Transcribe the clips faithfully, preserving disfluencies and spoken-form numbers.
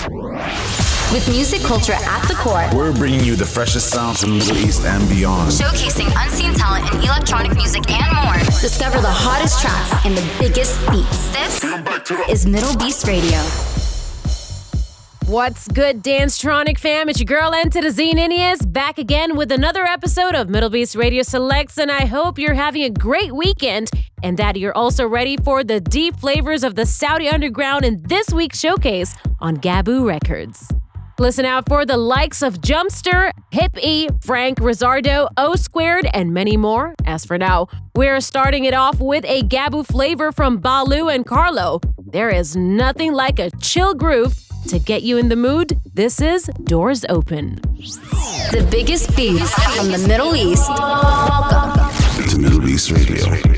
With music culture at the core, we're bringing you the freshest sounds from the Middle East and beyond. Showcasing unseen talent in electronic music and more. Discover the hottest tracks and the biggest beats. This is Middle Beast Radio. What's good, Dance-tronic fam? It's your girl, N to the Z Ninias, back again with another episode of Middle Beast Radio Selects, and I hope you're having a great weekend and that you're also ready for the deep flavors of the Saudi underground in this week's showcase on Gabu Records. Listen out for the likes of Jumpster, Hip E, Frank Rizzardo, O Squared, and many more. As for now, we're starting it off with a Gabu flavor from Balu and Carlo. There is nothing like a chill groove to get you in the mood. This is Doors Open. The biggest beats from the Middle East. Welcome to Middle East Radio.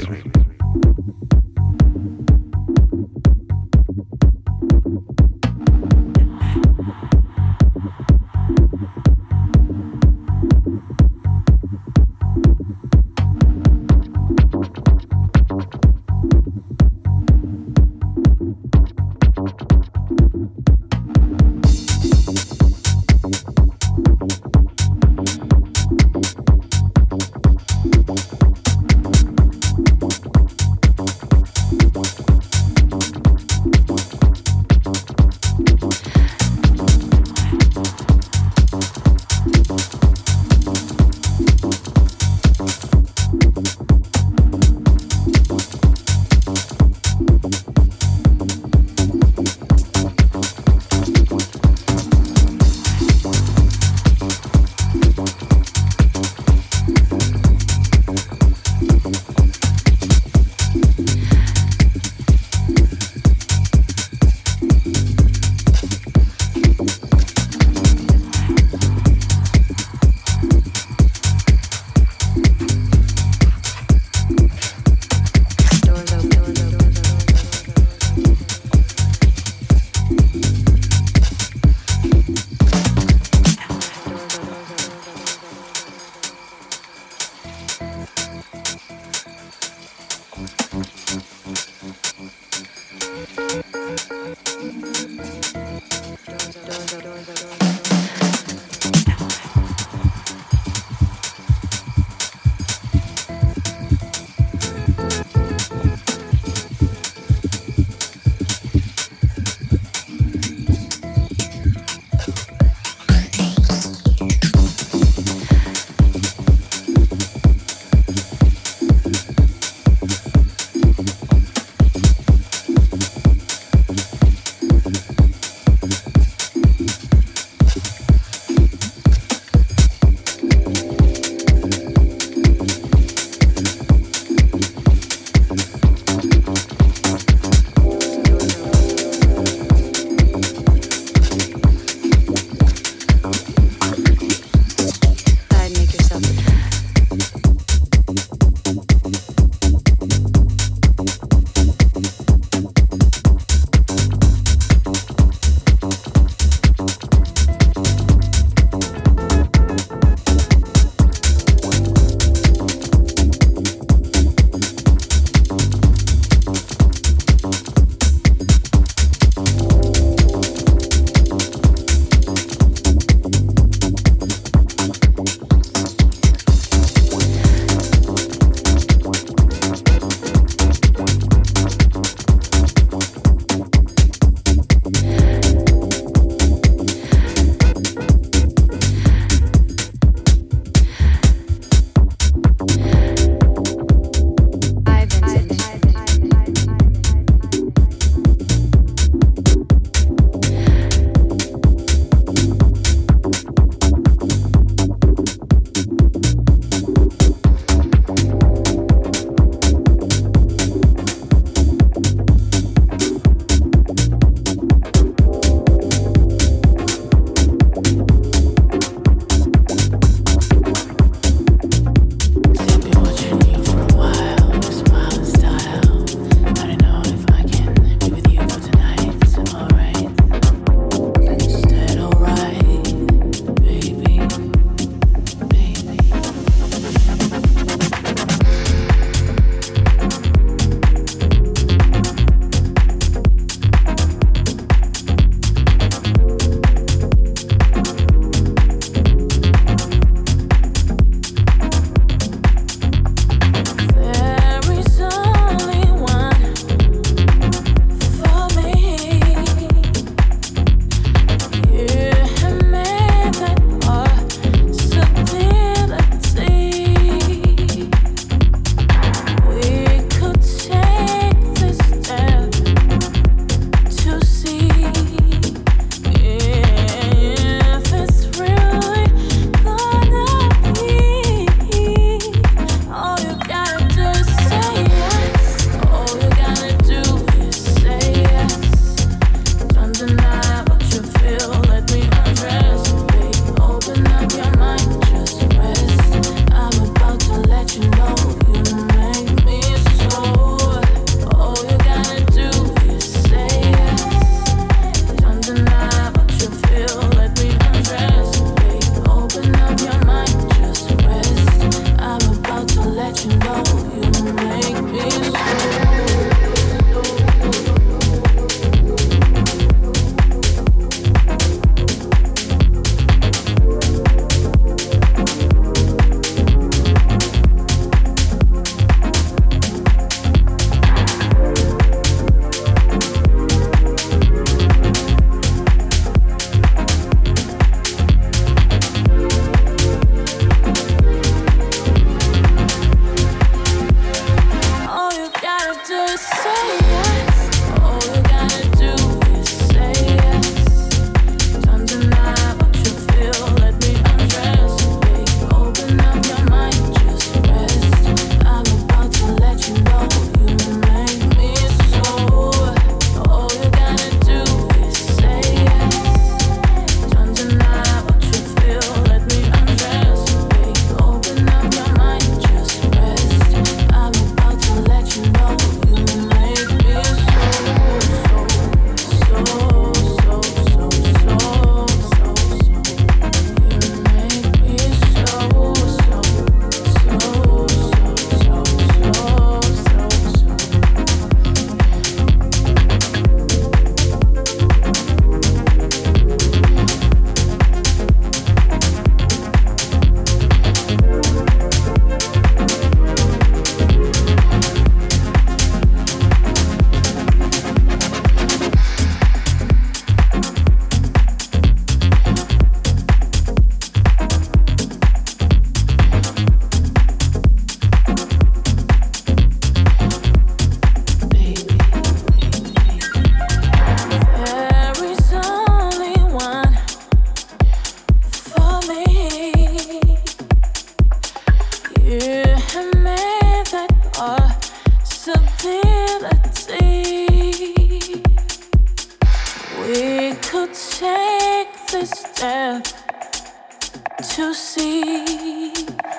we could take this step to see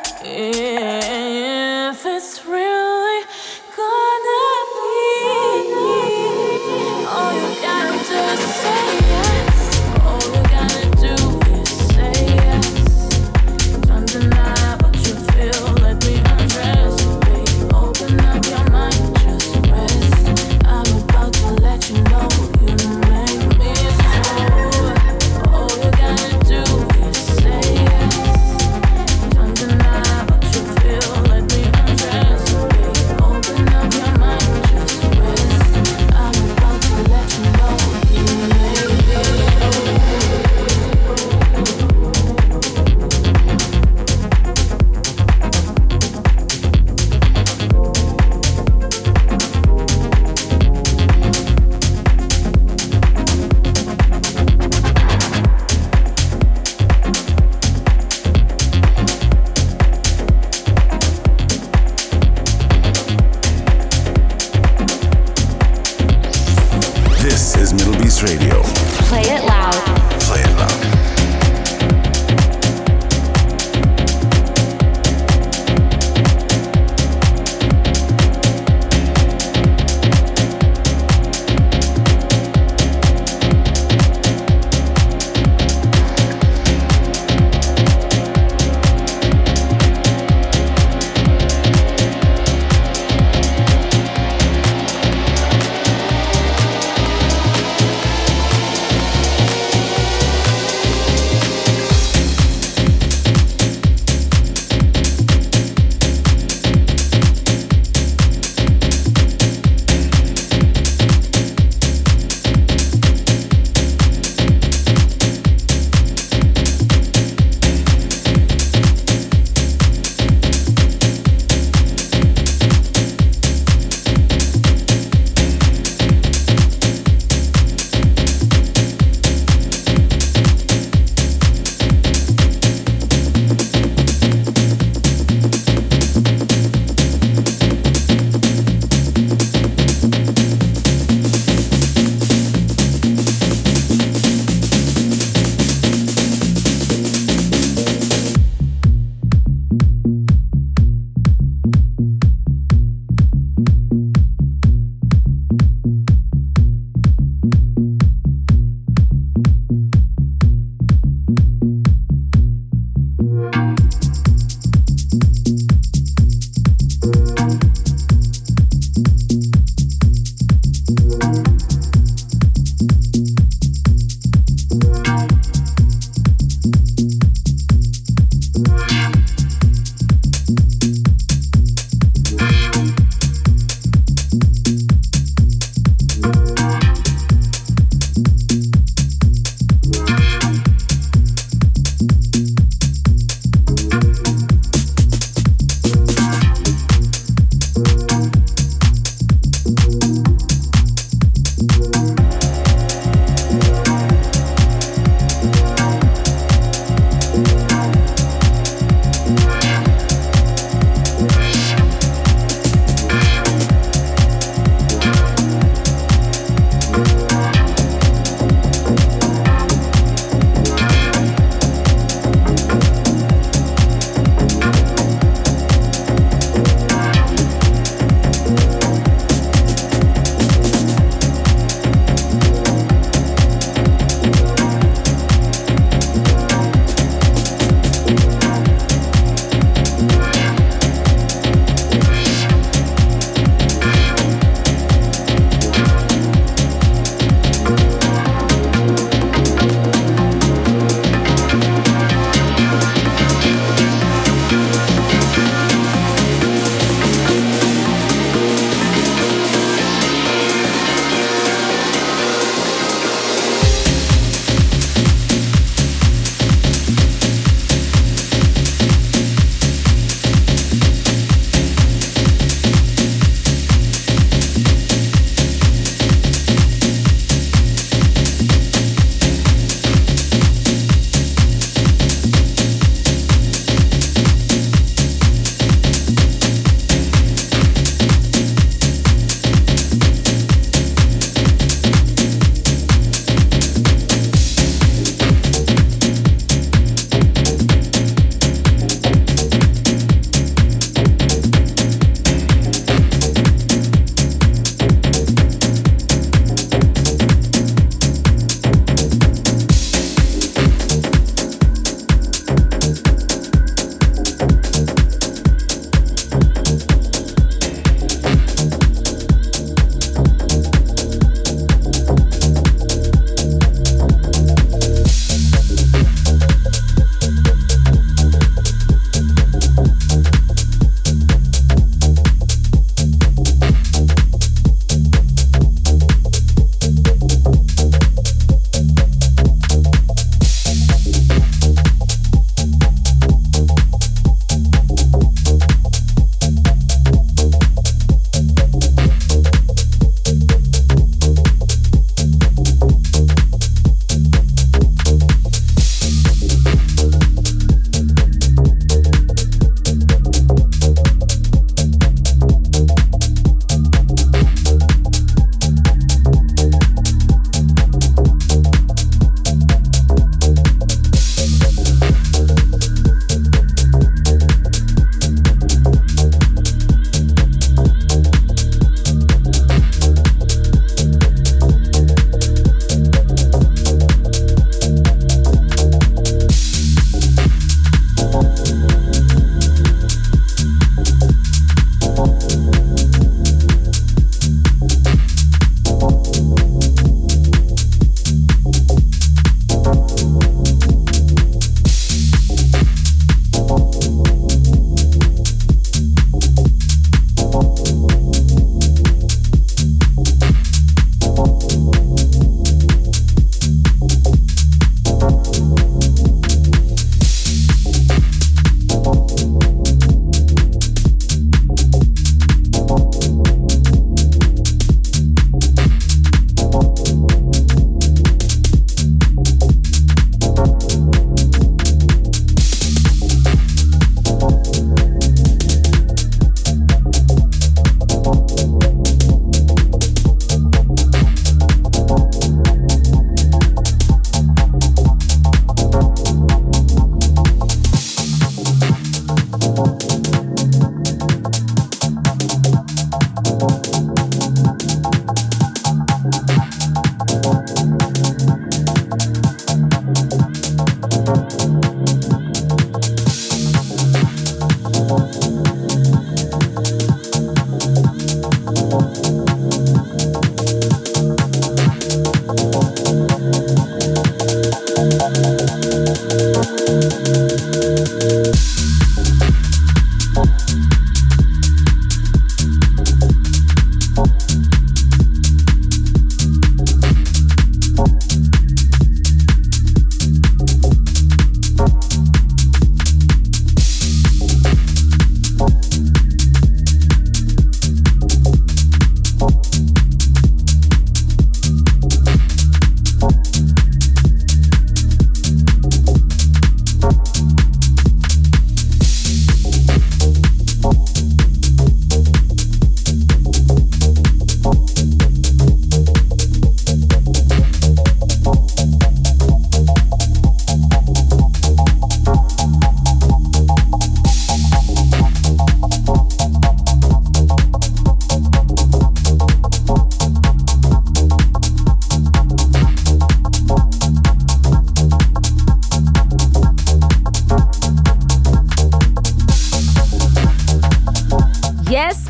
if it's really gonna be. All you gotta do is say yes. All you gotta do is say yes. Don't deny what you feel. Let me undress you, babe. Open up your mind, just rest. I'm about to let you know you make me so. All you gotta do is say yes. Don't deny what you feel. Let me undress you, babe.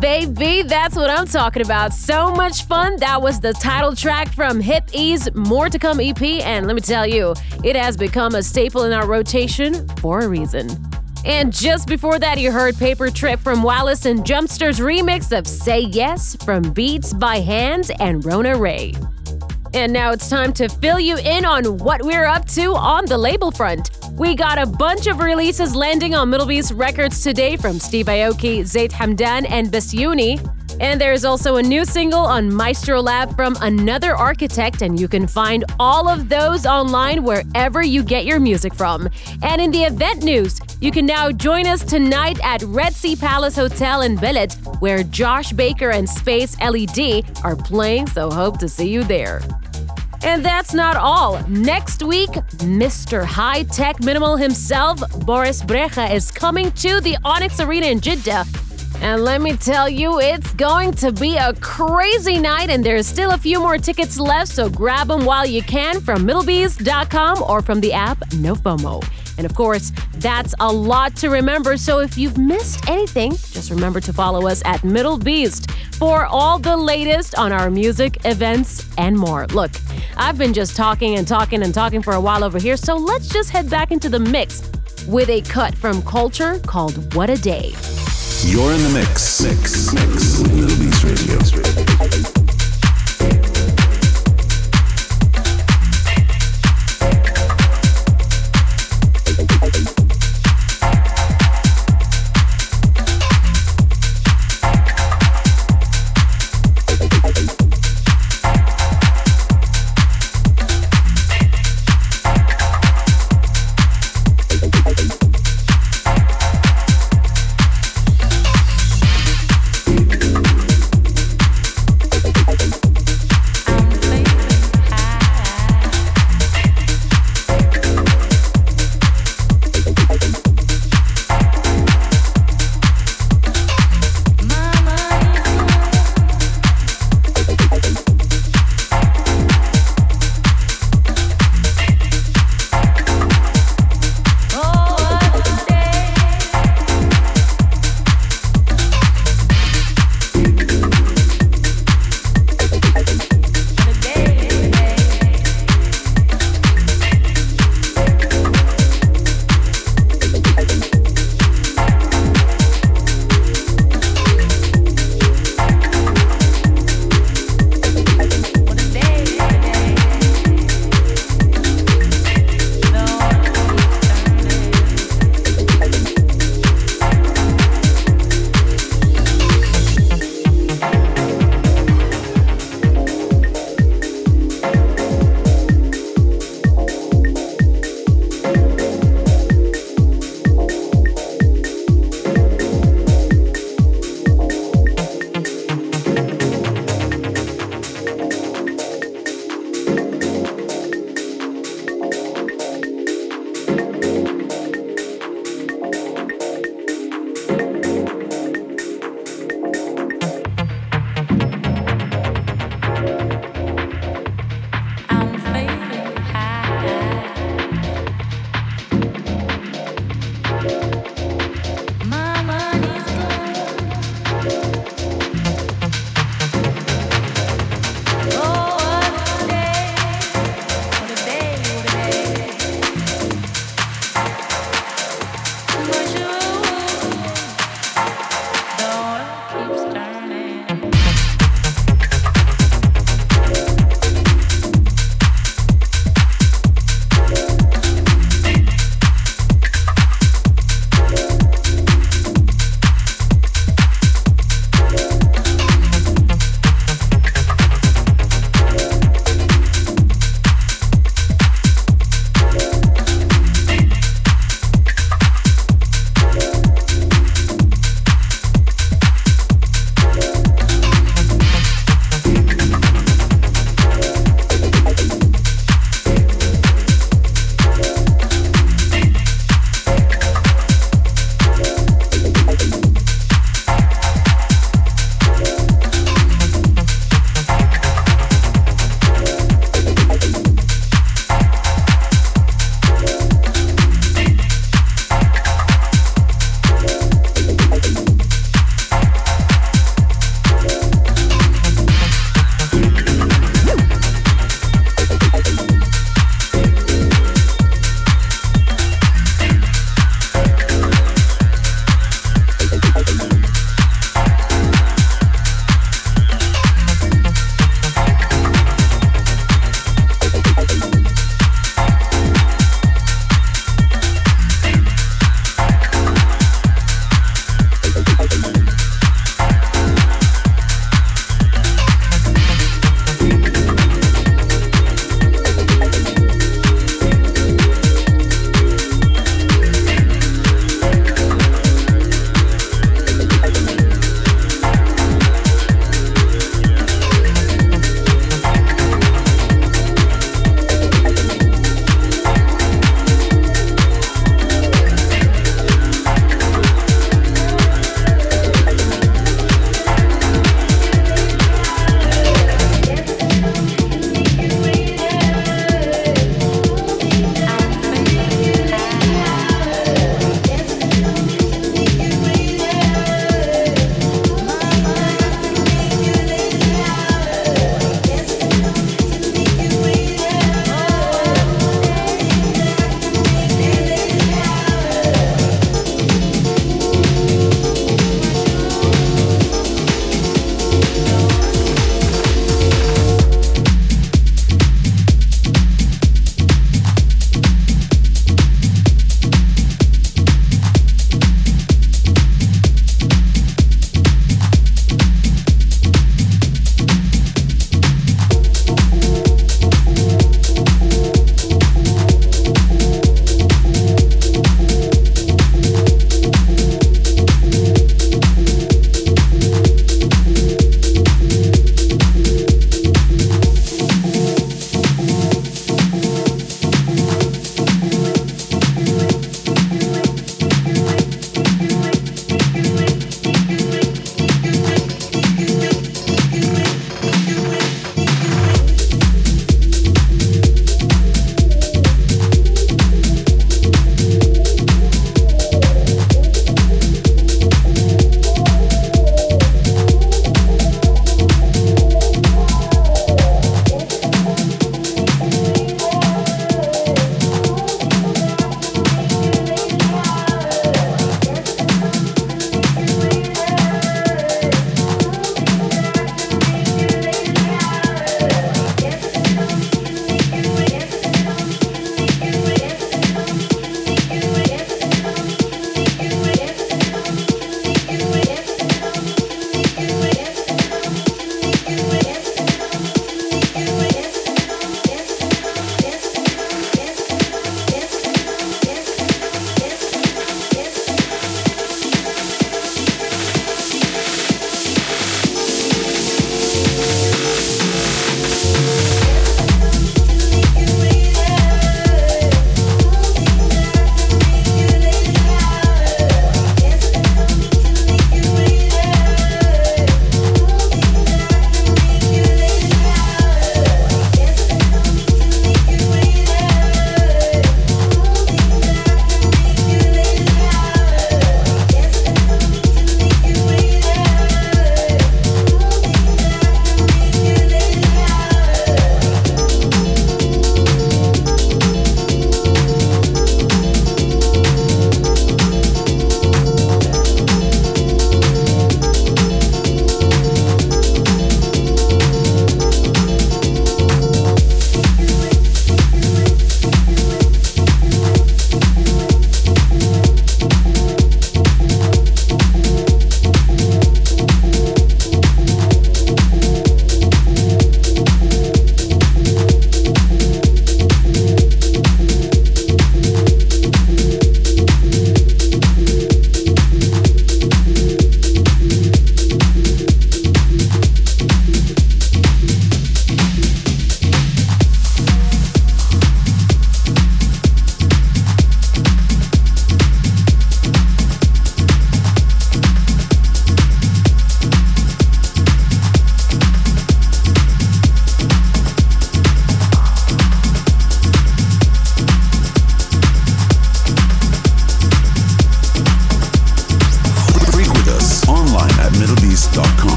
baby, that's what I'm talking about. So much fun. That was the title track from Hip E's More to Come E P, and let me tell you, it has become a staple in our rotation for a reason. And just before that, you heard Paper Trip from Wallace and Jumpster's remix of Say Yes from Beats by Hands and Rona Ray. And now it's time to fill you in on what we're up to on the label front. We got a bunch of releases landing on Middle Beast Records today from Steve Aoki, Zaid Hamdan, and Basyouni. And there's also a new single on Maestro Lab from Another Architect, and you can find all of those online wherever you get your music from. And in the event news, you can now join us tonight at Red Sea Palace Hotel in Billet, where Josh Baker and Space L E D are playing, so hope to see you there. And that's not all. Next week, Mister High Tech Minimal himself, Boris Brejcha, is coming to the Onyx Arena in Jeddah. And let me tell you, it's going to be a crazy night, and there's still a few more tickets left, so grab them while you can from middlebeast dot com or from the app No FOMO. And of course, that's a lot to remember, so if you've missed anything, just remember to follow us at Middle Beast for all the latest on our music, events, and more. Look, I've been just talking and talking and talking for a while over here, so let's just head back into the mix with a cut from Culture called What a Day. You're in the mix. Mix. Mix. With Middle Beast Radio.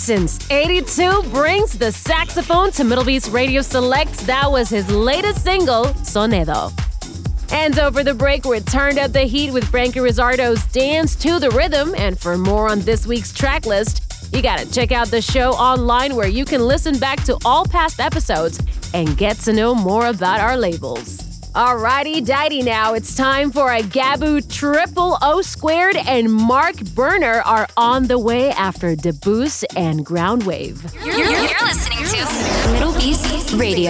Since eighty-two brings the saxophone to Middle Beast Radio Selects. That was his latest single, Sonido. And over the break, we turned up the heat with Frankie Rizzardo's Dance to the Rhythm. And for more on this week's track list, you gotta check out the show online where you can listen back to all past episodes and get to know more about our labels. Alrighty, dighty now, it's time for a Gabu Triple O Squared and Mark Berner are on the way after Debus and Groundwave. You're, you're, you're listening to Middle Beast Radio.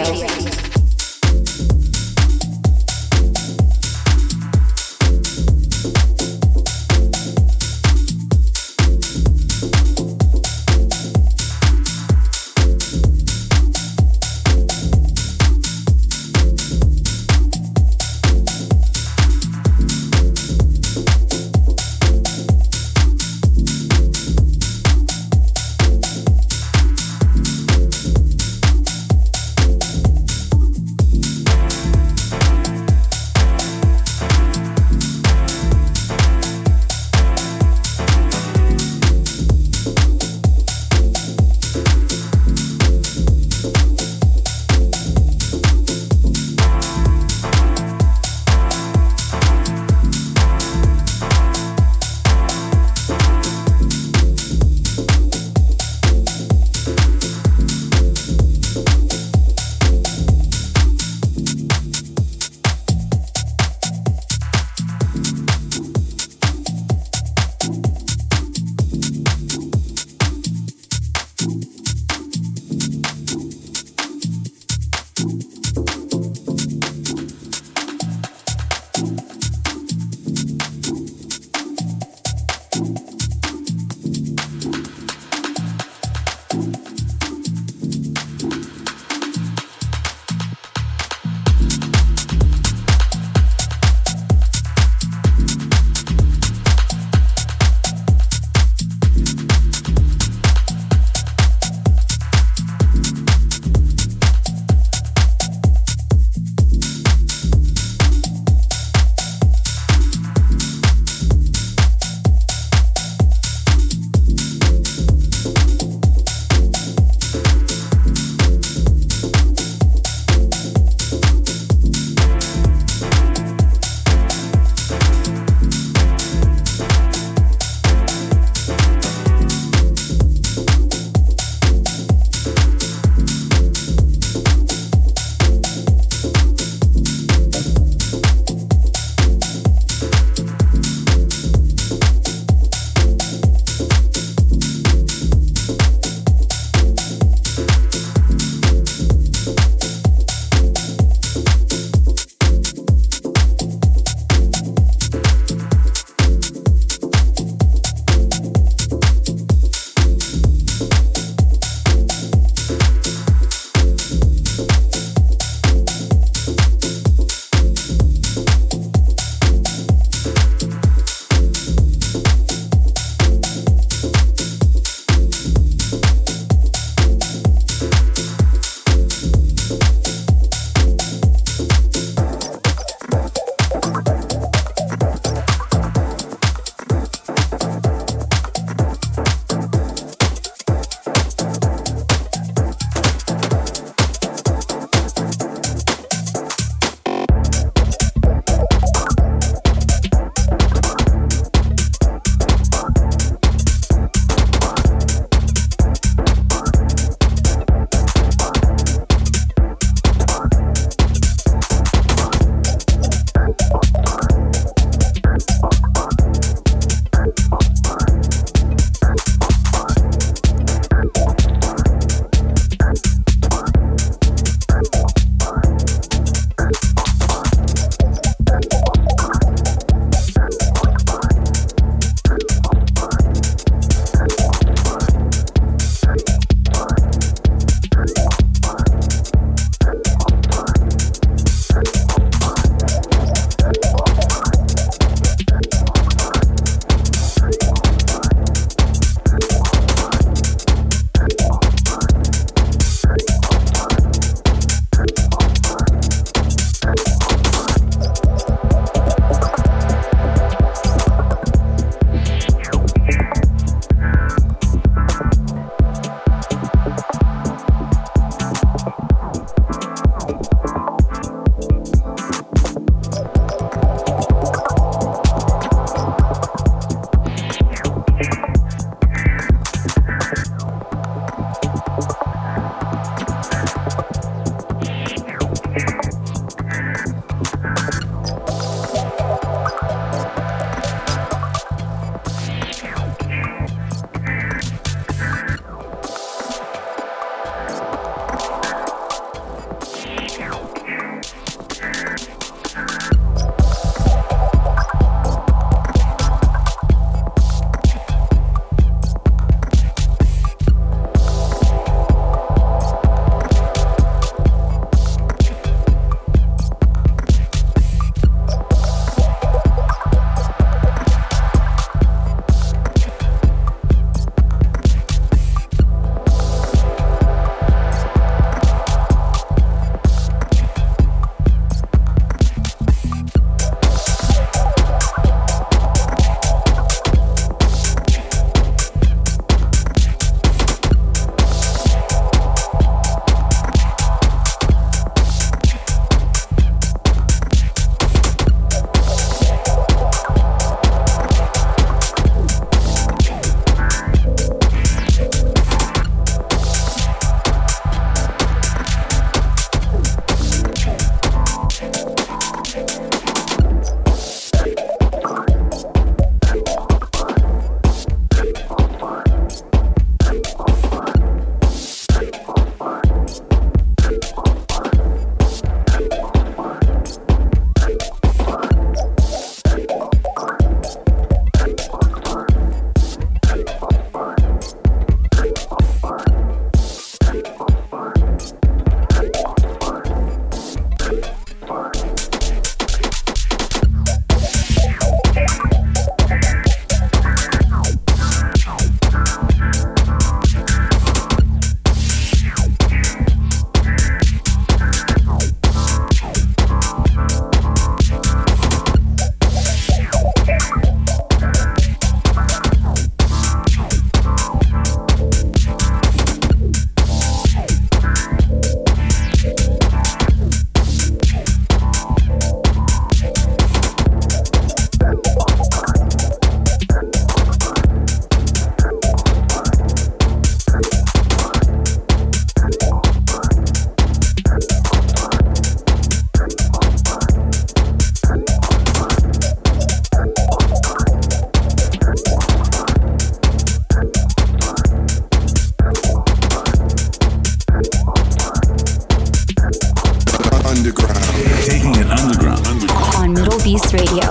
Taking it underground. On Middle Beast Radio.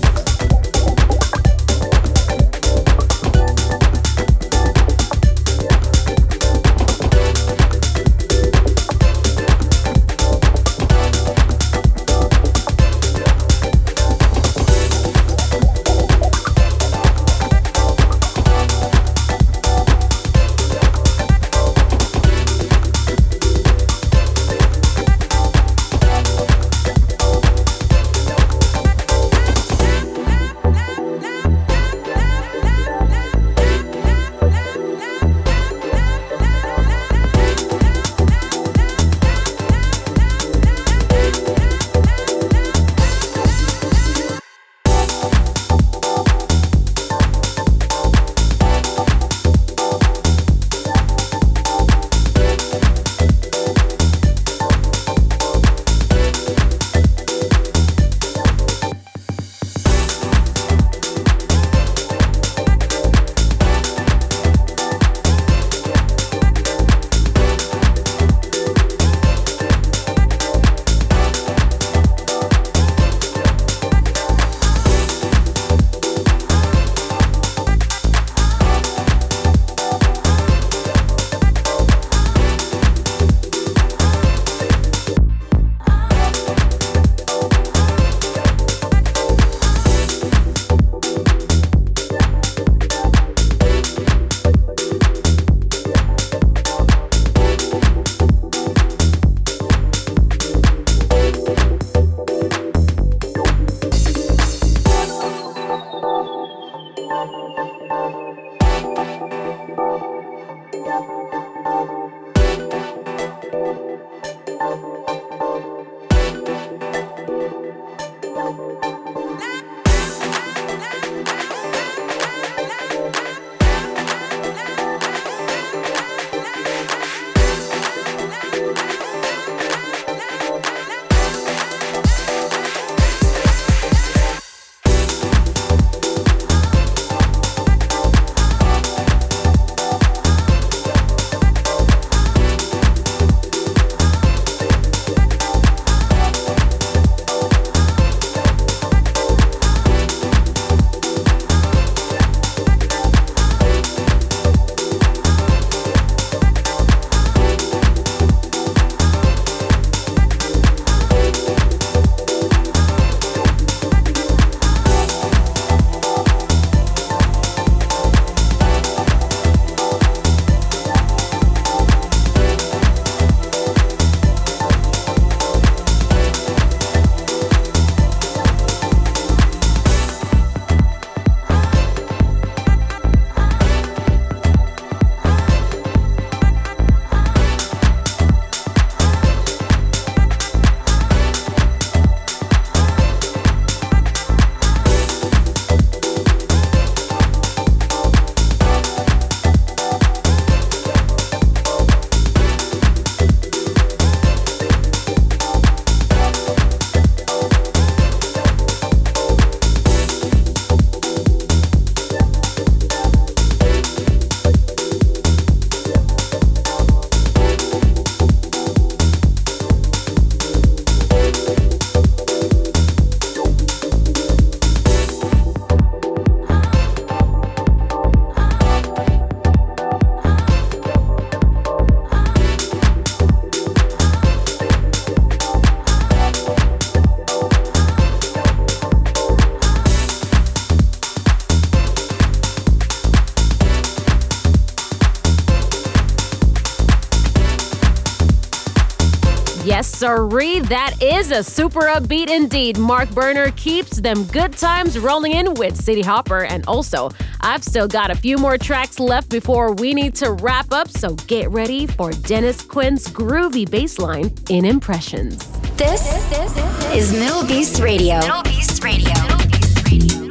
Yes, sirree, that is a super upbeat indeed. Mark Berner keeps them good times rolling in with City Hopper. And also, I've still got a few more tracks left before we need to wrap up, so get ready for Dennis Quinn's groovy bassline in Impressions. This, this, this is Middle Beast Radio. Middle Beast Radio. Middle Beast Radio.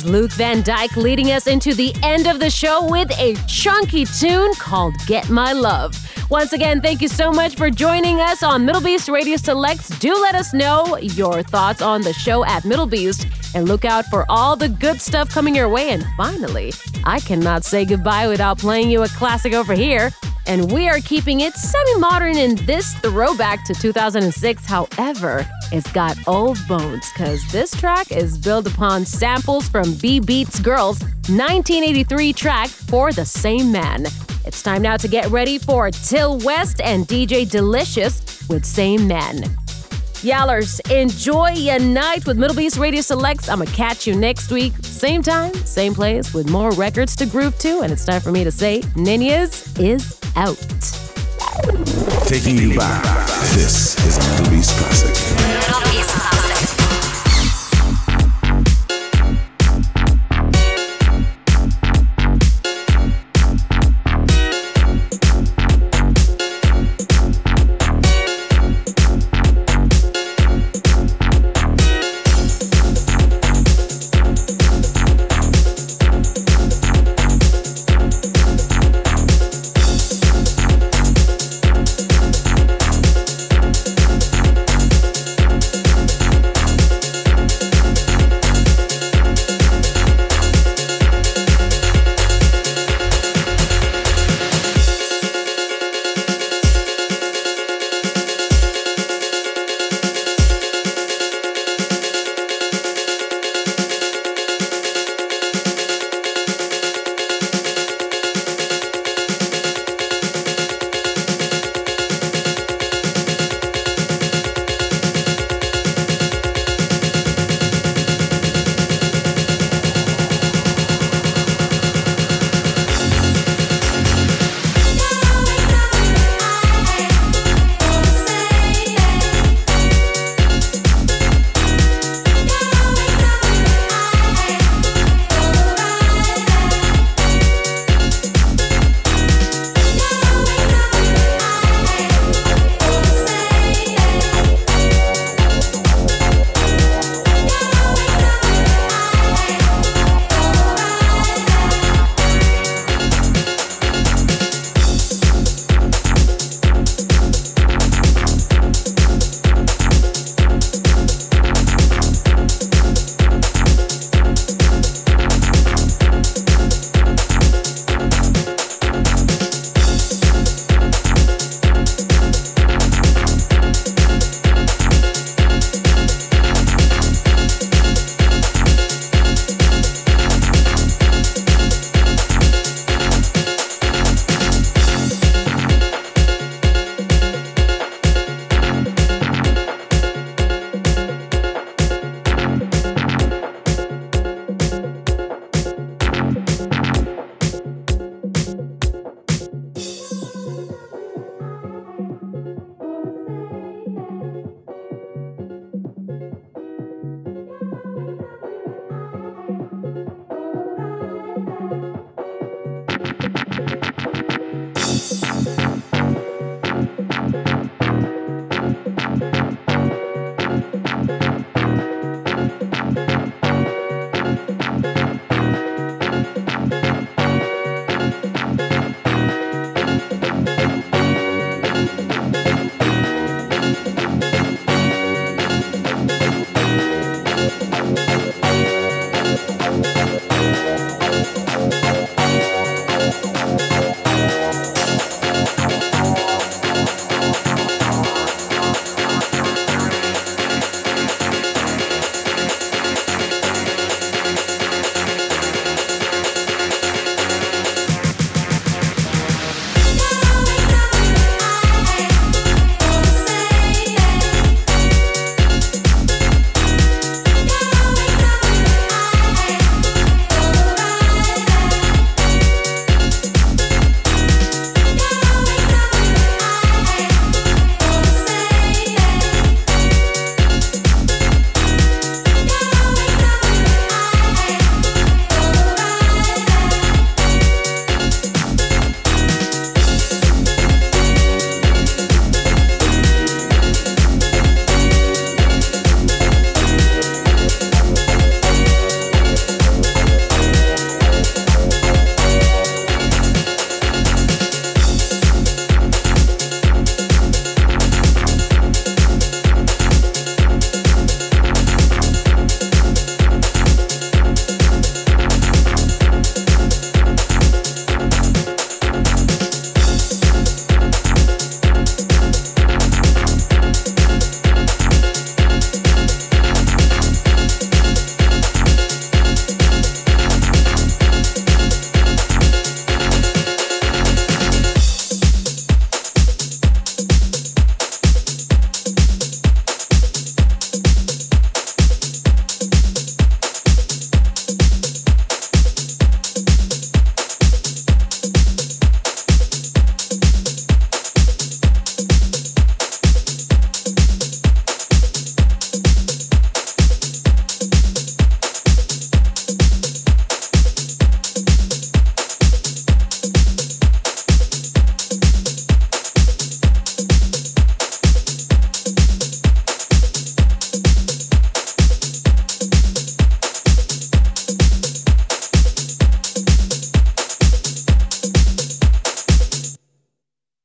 is Luke Van Dyke leading us into the end of the show with a chunky tune called Get My Love. Once again, thank you so much for joining us on Middle Beast Radio Selects. Do let us know your thoughts on the show at Middle Beast and look out for all the good stuff coming your way. And finally, I cannot say goodbye without playing you a classic over here. And we are keeping it semi-modern in this throwback to two thousand six. However, it's got old bones because this track is built upon samples from B-Beat's Girls' nineteen eighty-three track For the Same Man. It's time now to get ready for Till West and D J Delicious with Same Man. Yallers, enjoy your night with Middle Beast Radio Selects. I'm going to catch you next week. Same time, same place, with more records to groove to. And it's time for me to say, Ninias is out. Taking you back. This is a Middle Beast classic. Middle Beast.